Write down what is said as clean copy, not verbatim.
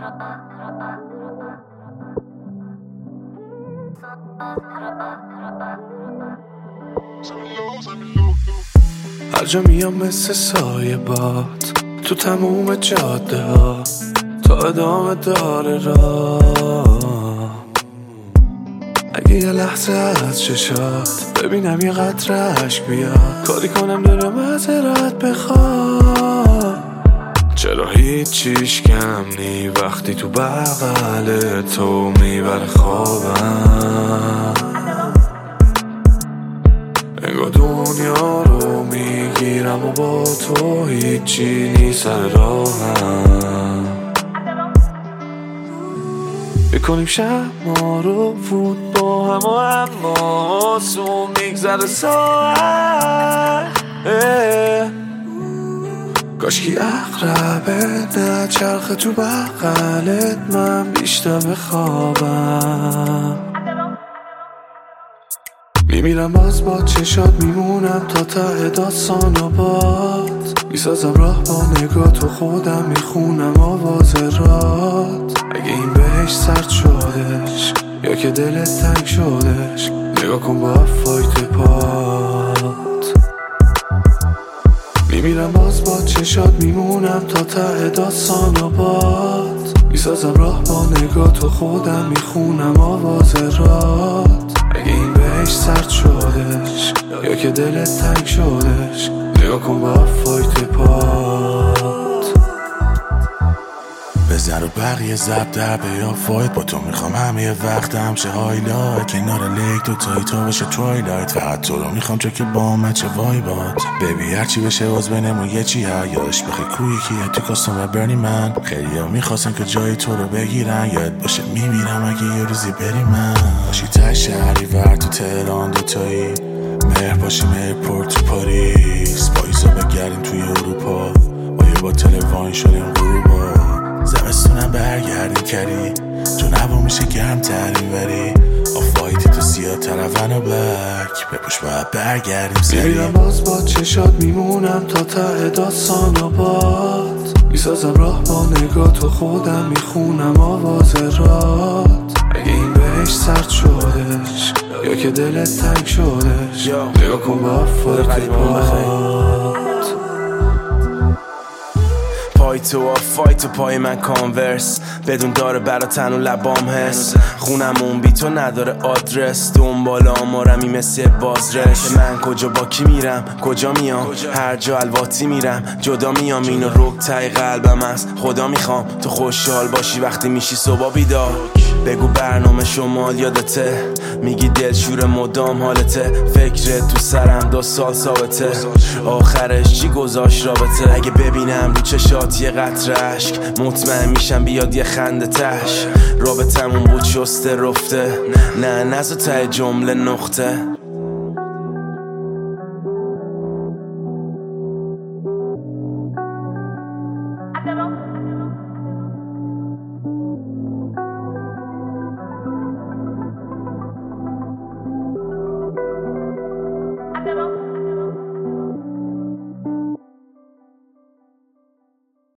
هر جا میام مثل سایه باد تو تموم جاده ها تا ادامه داره راه. اگه یه لحظه از چشات ببینم یه قطره عشق بیاد، کاری کنم دلم معذرت بخواد. چرا هیچیش کم نی وقتی تو بغل تو میبره خوابم. انگار دنیا رو میگیرم و با تو هیچی نیست سر راهم. بکنیم شب ما رو فوت با هم و اما آسون میگذره ساعت. کاشکی اقربه نه چرخه تو بغلت من بیشتر بخوابم. میمیرم باز با چشات میمونم تا ته داستان و باد. میسازم راه با نگاه تو خودم میخونم آواز رات. اگه این بهش سرد شدش یا که دلت تنگ شدش نگاه کن با فایت پات. میمیرم باز با چشات میمونم تا ته داستان و باد. میسازم راه با نگاه تو خودم میخونم آواز رات. اگه این بهش سرد شدش یا که دلت تنگ شدش نگاه کن با فایت پات. بزن رو بقیه زب در بیا فایت با تو میخوام همه وقتم شه هایلایت. کنار لیک دوتایی تو بشه توایلایت. فقط تو رو میخوام چه که با من چه وایبات. ببی هرچی بشه باز بینمون یه چی یادش بخی کوی کیه تو کاستوم برنی من. خیلی ها میخواستن که جای تو رو بگیرن یاد باشه میمیرم اگه یه روزی بری من. باشی ته شهری ور تو تهران دوتایی مهر باشیم ایرپورت تو پاریس. پاییزا بگردیم توی اروپا با تلفن شدیم غروبا. زمستونم برگردیم کری چون هوا میشه گرم ترین وری آفایتی تو سیاه ترون و بلک بپوش باید برگردیم سری. میمیرم باز با چشات میمونم تا ته داستان و باد. میسازم راه با نگاه تو خودم میخونم آواز رات. اگه این بهش سرد شدش یا که دلت تنگ شدش نگاه کن با فایت پات. پای تو آفایت و پای من کانورس بدون داره برا تن و لبام حس. خونمون بی تو نداره آدرس دنبال آمارمی مثل بازرش. من کجا با کی میرم کجا میام هر جا الواتی میرم جدا میام. اینو رک تای قلبم است خدا میخوام تو خوشحال باشی وقتی میشی صبح بیدار. بگو برنامه شمال یادته میگی دلشور مدام حالته. فکرت تو سرم 2 سال ثابته آخرش چی گذاشت رابطه. اگه ببینم رو چشات یه قطره اشک مطمئن میشم بیاد یه خنده تش. رابطمون بود شسته رفته نه نزو ته جمله نقطه.